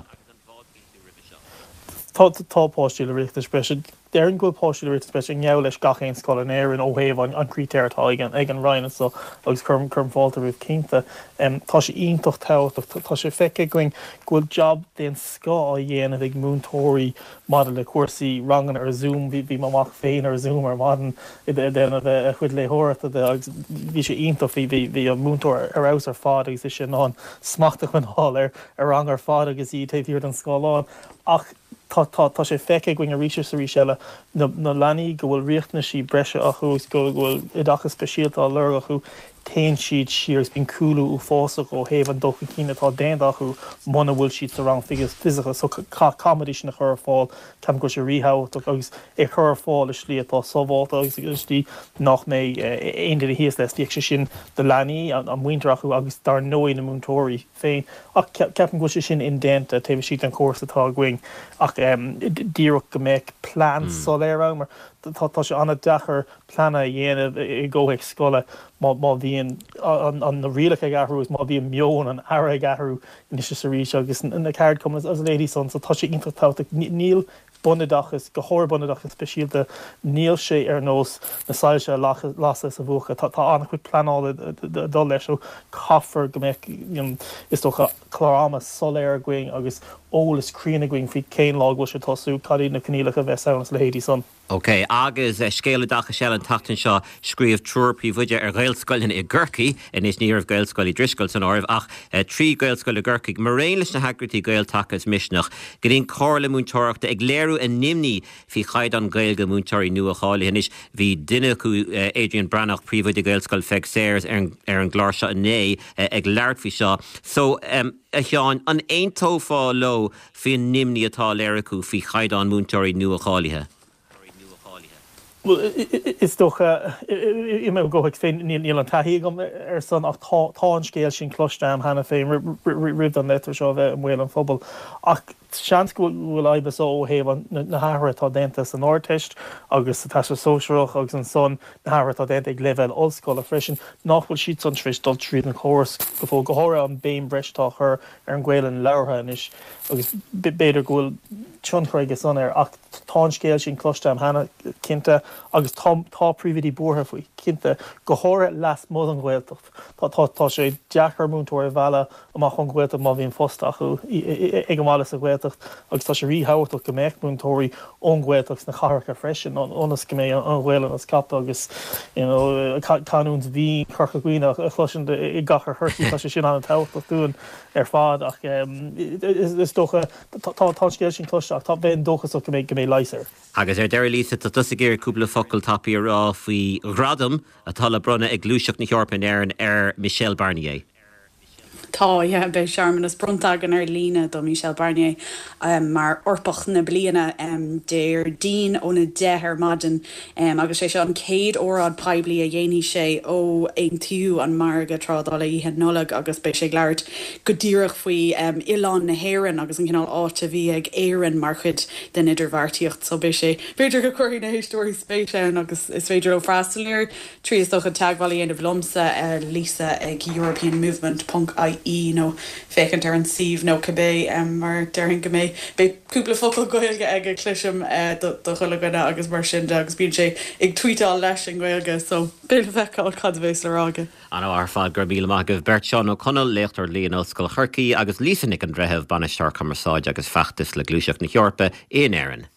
Tá páistíle riochtain is breise Dear an good posture with especially now leis gachéin scoil an air an óhéh an crítéirtá ag an Ryan so agus chum fáilta rih cínta tá sé iontocht tá sé feice going good job den sá a dhéanamh ag múntóirí mad le cuasaí rangan ar Zoom bhí mamach féin ar Zoom ar madan déanamh a chud léthirt agus bhí sé iontocht bhí an múntóir arás ar fád agus is sin ná smachta chun hall ar rang ar fád agus í taobhtíir an scáláin ach tá sé feice going a ríise sa rí seile na leanaí go bhfuil riochtna sí breise a chugus go bhfuil idacha speisialta lur a chu téin siad siars bín coolú ú fásach ó héh an docha cíine tá déanta chu mna bhfuil siad sa rang figus fysicha so comedy sin na chur fáil ceam go sé ríthát agus é chur fáil is slí atá sábháilta agus tí nach mé aonidir a híos leis bhíoh sé sin de leanaí an muinteach chu agus dar nóí na múntóirí féin ach ceapan go sé sin in déanta taobh siad an cuasa atá going ach díreach go méid plán soléir mar tá sé anna dechar plana dhéanamh i ggóhéh scoile má bhíon an na rialacha gathú má bhíon meon an ara gathú in is sa rí agus na ceard cum as lédí son so tá sé intatáta níl bunadachas go háir bunadachas speisialta níl sé ar nós na sáilse lasa sa bhuacha tá anna chuid planála dul leis ó caafar go méid is tócha chláráma soléir going agus ólas críanna going fao céin lá go sé tosú cadí na cnílacha bheith saonas le héadí son. Ok, agus scéile dacha se an tatan seo scríomh trúirpaí bhuiide ar gailscoilin i ggurcaí in is níomh gailscoilí driscoil san áibh ach trí gailscoil i ggurcaí mar réon leis na hagratí gailtachas misneach go dtíon cála múntóireachta ag léirú a nimní hí chaid an gailge múntóirí nua chála hanis hí duine acu Adrian Brannach príomhide gailscoil feag séirs ar an gláir seo inné ag leirtfhí seo so a cheáin an aontófá lo hí nimní atá léir acu hí chaid an múntóirí nua chálathe. Well, is toch immer go ik féin níl an taí gom ar san ach tá an scéil sin clostem hena féin rib an letter seo bheith an bhfuil an fphobal ach sean bhfuil aibes ó héh na háthra tá déanta an áteist agus tá sóisiach agus an son na háthra tá déanta ag level ollscoil a freisin nachhfuil siad san tris dul tríd an chós go fó gothra an béim breistá chur ar an ghfuil an leirtha is agus beidir ghfuil tionchraige san ar ach tá scéil sin cloiste am hena cinnte agus tá príomhí bortha faoi cinnte go háir las mód an ghiltocht. Tá sé deachar múntóir bhela amach an ghilta má bhíon fosta acu ag mála a ghiltocht agus tá sé ríthhaach go méid múntóirí ón ghiltocht na charcha freisin ónas go mé an ghilin as cap agus canúns bhí chucha gcuoine a chluisisin i gachar thuirtí tá sé sin an teachta dún fád ach is dócha tá scéil sin cloisteach tá bhéon dóchas go mé leiser. Agus deir lísa tá tusa géir cúpla focail tapí rá faoi gradam a talla brunna ag glúiseach na Eorpain ar Michel Barnier. Tá be seaarman brontagan ar lína do Michel Barnier mar orpach na bliana déir dín ó na dethir maidin agus sé se an céad órád peblií a dhéanaí sé ó ein tú an marga trádála í hen nolag agus be sé gglaart go ddíireach faoi Ián na héan agus an cinál áta bhí ag éan mar chud den idirhhartíocht so be sé féidir go chuirí na históí spéisian agus is féidir ó freistalíir tríoch an teagháil aanamh lomsa lísa ag European Movement.ie nó fécinn ar an síomh nó cabbé mar deirhin go mé be cúpla focail goilge ag cluisiom do chulaganna agus mar sin agus bíonn sé ag tweetáil leis an ghilge so béle feicáil cad bhééis le rága. An ar fád gur bíle agah Bert Seán ó Conal léachtar líon oscail Chorcaí agus lísannig an dreitheh banisteir Commerceáid agus feachtas le glúiseach na Eorpa in éireann.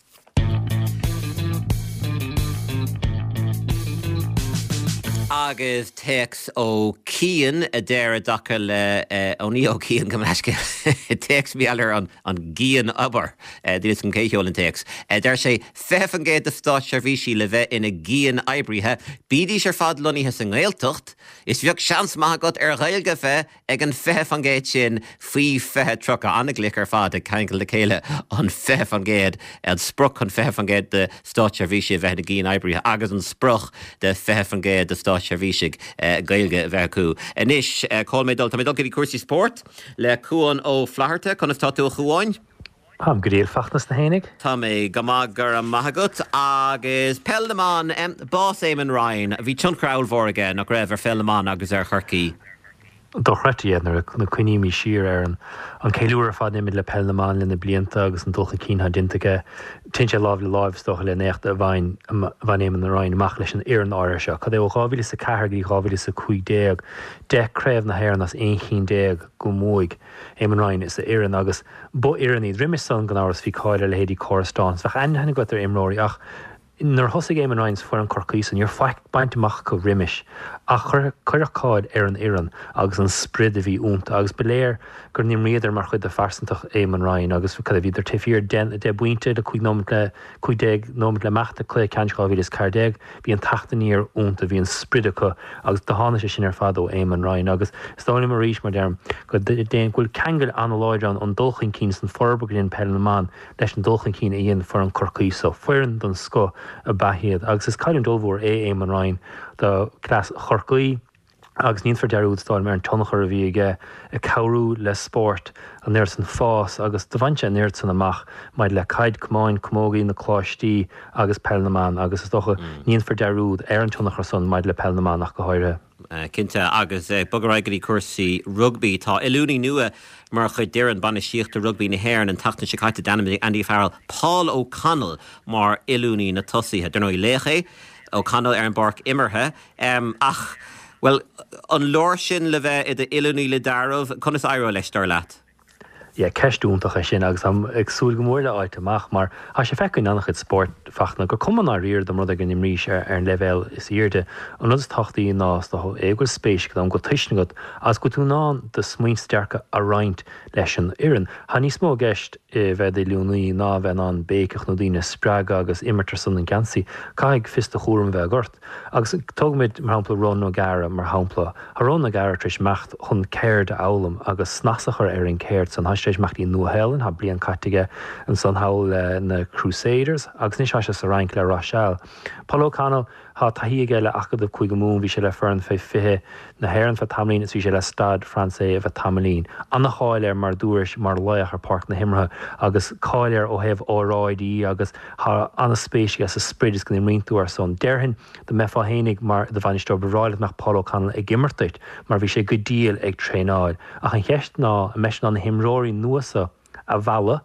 Agus text ó Cian a déir a dacha le ó ní ó Cian go meisce text bheallar an Gian aber dús an céisiol an text. Déir sé fefan géad a stát seirbhísí le bheith ina Gian eibrithe bídí sé fad loníthe san ghiltocht is bheag seans maithagad ar ghailge bheith ag an fefan géad sin faoi fethe trocha anna glic ar fad ag caincail le chéile an fefan géad an spruch an fefan géad de stát seirbhísí bheith na Gian eibrithe agus an spruch de fefan géad de stát seirbhísig gailge bheithú. Inis call médul tá médul go bhí cuasaí sport le cuan ó Flaharta chun is táú chuáin. Am go fachnas na hénig? Tá mé gamag gur an maithagat agus Pellamán bás Éamon Ryan a bhí tioncrail mhór nach raibh ar Pellamán agus ar Chorcaí. Do chreitiad na cuiníí siar ar an céúar fád imid le Pellamán lena blianta agus an dulcha cínha dintaige tin sé láh le láimhstocha le nécht a bhain Éamon Ryan amach leis an éan áir seo. Cad é ó gábhíle sa ceirgaí gábhíle sa 15 decréibh na héan as 1 go móig Éamon Ryan is a éan agus bu éanní riimiis san gan áras bhí cáile le héadí chorastáins. Bheith anhanana go ar imróí ach nar thosaigh Éamon Ryan fuair an Chorcaí san ar feic bainteach go riimiis a chuircáid ar an éan agus an sprid a bhí únta agus beléir gur níom riadidir mar chud a farsantach Éamon Ryan agus cad a bhí tíir de buinte de 15 nóid le meachta clé ceantáhí is cardéag bhí an tataníar únta bhí an spridacha agus do hána sé sin ar fad ó Éamon Ryan agus stáinna mar ríis mar derm go déon ghfuil ceangail analóideán an dulchan cín san forbagin Pellamán leis an dulchan cín a dhéon for an Chorcaí so foirann don sco a bahiad agus is caiinn dulmhór Éamon Ryan do clas Chorcaí agus níon for dearúd stáil mar an tonachar a bhí aige a cabhrú le sport an néir san fás agus do bhainte an néir san amach maid le caiid cumáin cummógaí na chláistí agus Pellamán agus is docha níon for dearúd ar an tonachar san maid le Pellamán nach go háire. Cinnte agus bogaraigeí cuasaí rugby tá ilúní nua mar chud deireann banna síochtta rugby na héan an tachna se caiite danamh Andy Farrell Paul O'Connell mar ilúní na tosaíthe den í léché O'Connell ar an barc imirthe ach well an lóir sin le bheith i ilúní le darmh chun is aire leis tar leat. Ceistúntacha sin agus am agsúil go mór le áiteach mar a sé fecinn annach chud sport fachna go cuman á riir do rud gan im ríis ar an level is irde an nus tochtaí nás do égur spéis go an go tuisna go as go tú ná de smuoinstearcha a roiint leis an ian. Ha ní smó gceist bheith é leúnaí ná bheith an béicach nó dtíine sppraga agus imimetar san an gansaí caiig fista chóran bheith gort. Agus tugmid mar hampla Ron ó Gara mar hampla a Ron ó Gara tris mecht chun céir de álam agus snasachar ar an céirt san meachtaí nuhélan ha blian caitige an san hail na Crusaders agus ní se sa rank le Rochelle. Paul O'Connell ha taí geile achad a chuig mún bhí sé le fearn fé fihe na héan fa tamlín is bhí sé le Stade Francais a bheith tamlín. Anna cháilir mar dúiris mar leiach ar park na himrathe agus cáilir ó heh óráidí agus anna spéisi as a sprid is gan riúar son. Deirhin de mefahénig mar de bhainisteir beráileh nach Paul O'Connell ag gimmartait mar bhí sé go díal ag tréáid. Ach an cheist ná a meis an himróí nuasa a bhela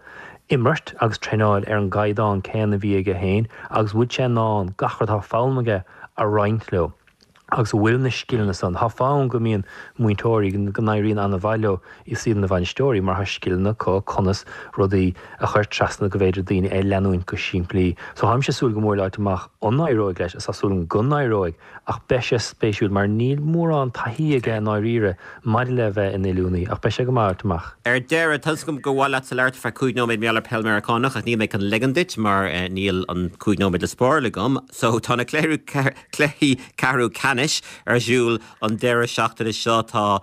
immert agus treáil ar an gaiidán céanna bhí go héin, agus bhuiid sé ná gachar tá fáilmaige a rointló. agus bhfuil na scíilna san. Tá fáin go míon muintóirí go nairíonn anna bhaileo i siad na bhain stóirí mar tha scíilna có conas rudaí a chuir trasna go bhéidir daoine é leanúin go siimplíí. So haim sé súil go mór leid amach onnáróig leis a súlan go nairóig ach be sé spéisiúil mar níl mór an taí aige náíre mar le bheith in éúnaí ach be sé go máirtamach. Deire tas gom go bhile a leir fe cúignóid méall pellmericánach ach ní mé an legandit mar níl an cúignóid le spóir le gom, so tána cléirú carú canis ar siúil an deire seachtain is seo tá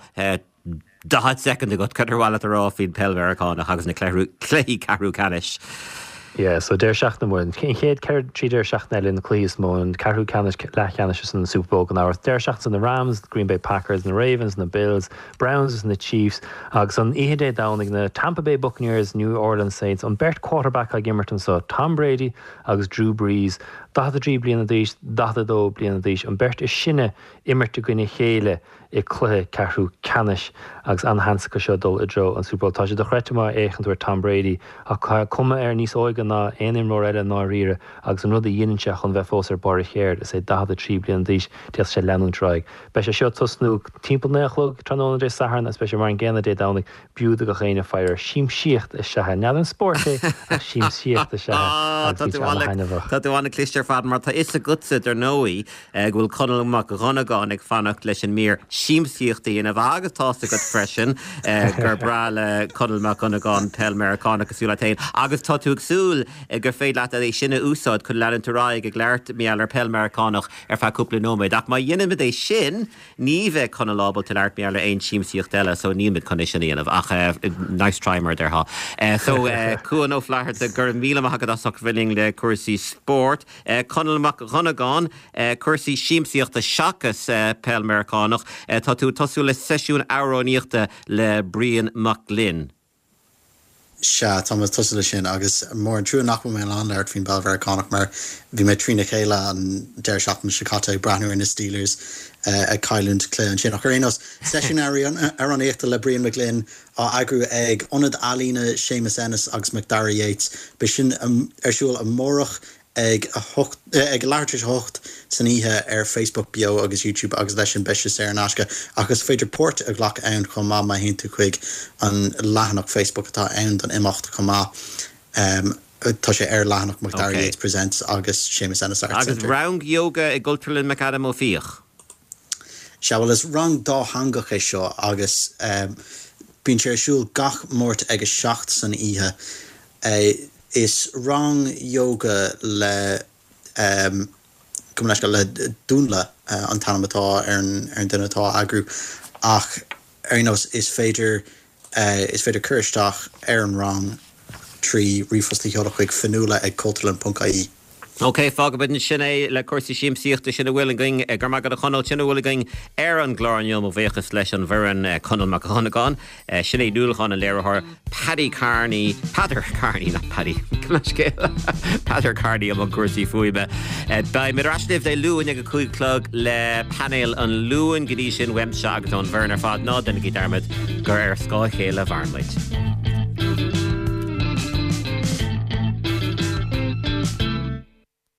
10 second agat chuidirhile ará hín pellmericánach agus na cléí carú canis. Yeah, so déir seachna mór. Chéad ceir tríidir seachna in na clíos mó an carú canis lechanis in the Super Bowl an áir. Déir seachta in the Rams, the Green Bay Packers, the Ravens, the Bills, Browns and the Chiefs. Agus an ihidé dánig na Tampa Bay Buccaneers, New Orleans Saints, an bert quarterback a gimmerton so Tom Brady agus Drew Brees. 3 bliana díis, 2 bliana díis, an bert is sinne immerte gwine chéile I cluthe carú canis agus anhansa go seo dul I dro an Super Bowl. Tá sé do chreitema échantúir Tom Brady a cuma níos óige ná éim nó eile ná rire agus an rud a dhéanseach an bheith fós ar bar chéir is é 3 bliana díis tíos sé leanún treig. Bei sé seo tusnú timppla néchlog tróna dé saharn a spéisi mar an ggéanana dé dánig búda go chéine feir síim siocht is sethe nead an sporté a síim siocht is sethe. Tá bhána clistear fad mar tá is a gutsa ar nóí bhfuil conalach runnagáin ag fannacht leis an mír síimsíochttaí in a bhagus tásta go freisin gur brála conalach runnagáin pellmericánach asúla tain. Agus tá tú agsúil gur féad leat é sinna úsáid chun leann ráig ag leart méall ar pellmericánach ar feúpla nóméid. Ach má dhéanamh é sin ní bheith chuna lábal til leart méall ar aon síimsíocht eile so níimiid chuna sin íanamh ach nice trymer dertha. So cuan ó fleairte gur míle agad asach bhilling le cuasaí sport. Conalach runnagáin cuasaí síimsíochta seachas pellmericánach tá tú tosú le sesiún áráníochta le Brian McLinn. Se Thomas tuile sin agus mór an trú nach mé an leir fin Belvericánach mar bhí mé trína chéile an deir seachtain Chicago breanú in na Steelers a caiúnt lé an sin nach rénos sesiúnarí ar an éachta le Brian McLinn á agrú ag onad alína Seamus Ennis agus McDarry Yates be sin arsúil a mórach ag láirtris hocht san ihe ar Facebook bio agus YouTube agus leis an beise sé an asca agus féidir port a ghlach ann chumá mai hinnta chuig an lehanach Facebook atá ann an imacht chumá tá sé ar lehanach McDarry Yates Presents agus Seamus Ennis Arts Centre. Agus round yoga ag Gultrlin Macadam ó fíoch. Se bhfuil is rang dá hangach é seo agus bíonn sé siúil gach mórt ag seacht san ihe is rang yoga le le dúnla an tanamatá ar an dunnatá agrú ach arnos is féidir chuiristeach ar an rang trí rifostí heolachuig fanúla ag cultúlan.ie. Ok, fágabid sin é le cuasaí síimsíochta sinna bhfuil going gur mar go chonal sinna bhfuil going ar an glárnium ó bhéchas leis an bheiran conalach runnagáin sin é dúlacháin an léirethir Paddy Carney not Paddy Paddy Carney am an cuasaí fuibe. Ba mid rasliv é luúin ag a cúigclog le panel an luúin go dtí sin wemseach don bheirenar fad ná denna gí dermid gur ar scáil chéile bharmid.